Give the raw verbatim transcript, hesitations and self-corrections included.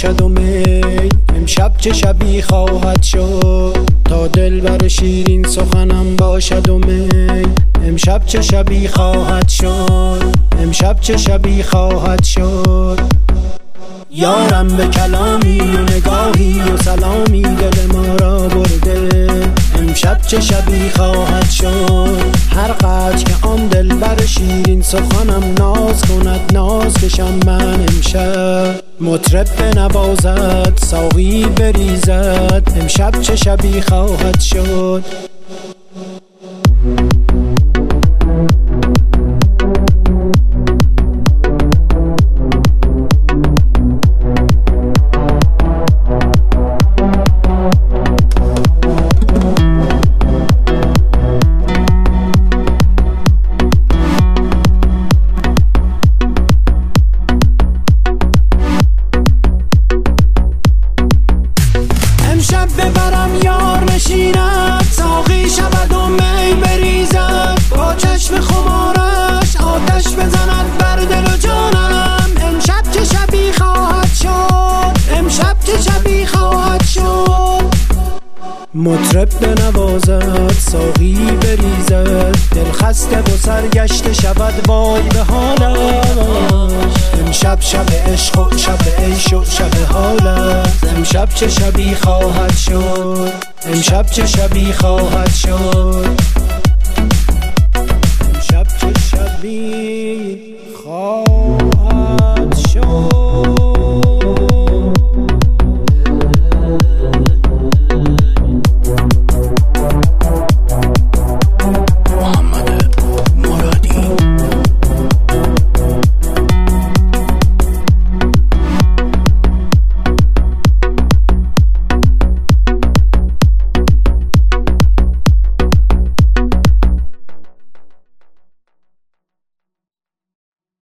باشد و می امشب چه شبی خواهد شد تا دلبر شیرین سخنم باشد و می امشب چه شبی خواهد شد امشب چه شبی خواهد شد یارم به کلامی و نگاهی و سلامی دل ما را برده امشب چه شبی خواهد شد هر قدر که آن دلبر شیرین سخنم ناز کند ناز کشم من امشب مطرب بنوازد ساقی بریزد امشب چه شبی خواهد شد ببرم یار نشیند ساقی شود و می بریزد با چشم خمارش آتش بزند بر دل و جانم امشب چه شبی خواهد شد امشب چه شبی خواهد شد مطرب بنوازد ساقی بریزد دل خسته و سرگشته شود وای به حالش امشب شب عشق و شب عیش و شب حالش امشب چه شبی خواهد شد امشب چه شبی خواهد شد امشب چه شبی